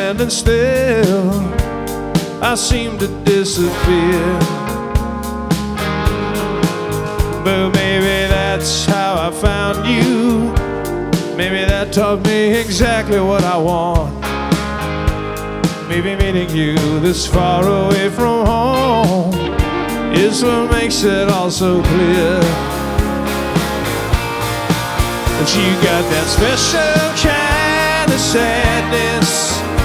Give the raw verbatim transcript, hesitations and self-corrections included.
standing still, I seem to disappear. But maybe that's how I found you. Maybe that taught me exactly what I want. Maybe meeting you this far away from home is what makes it all so clear. But you got that special kind of sadness